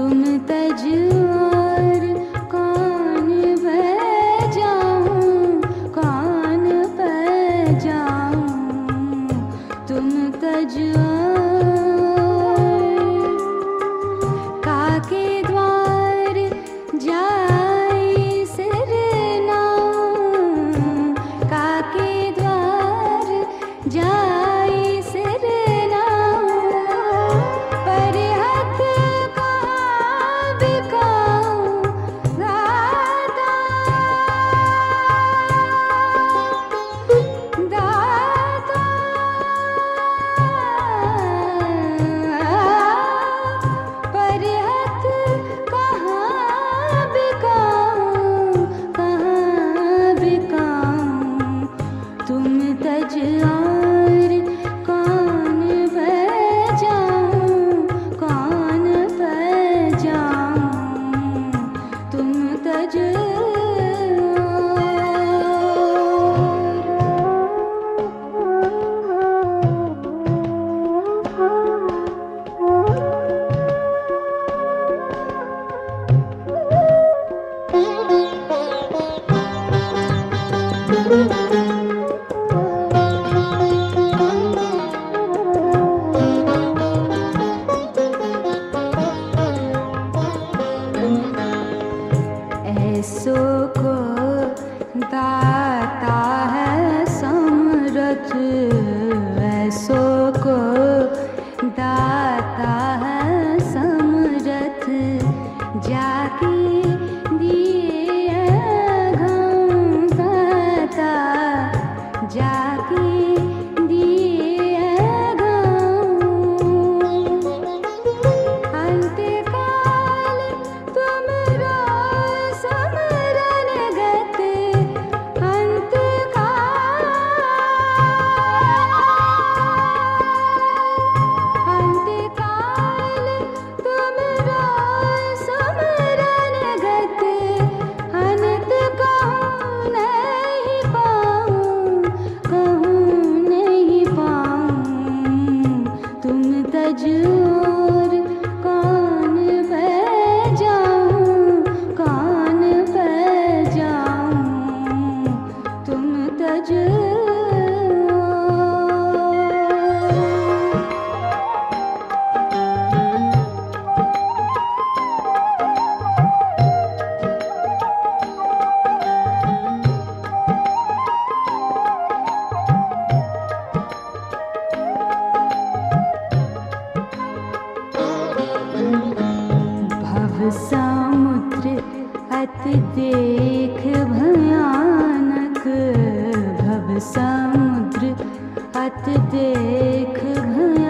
तुम तज और कौन बह जाऊं, कौन बह जाऊं, तुम तज काके द्वार जाई सिरनाऊं, काके द्वार जाई सिरनाऊं, परिहत कहाँ बिकाऊं दाता, दाता परिहत कहाँ बिकाऊं, कहाँ बिकाऊं, तुम तज और कौन बह जाऊं, कौन बह जाऊं, तुम तज ऐसो को दाता है समरथ, ऐसो को दाता है समरथ, जाके दिए घाम दाता, जाके दिए घाम, अंतकाल तुमरो समरन गत, अंतकाल तुमरो समरन गत, अनंत कहूँ नहीं पाऊँ, कहूँ नहीं पाऊँ, तुम तज और कौन बह जाऊं, कौन बह जाऊं, तुम तज भव समुद्र अति देख भयानक, भव समुद्र अति देख भयानक,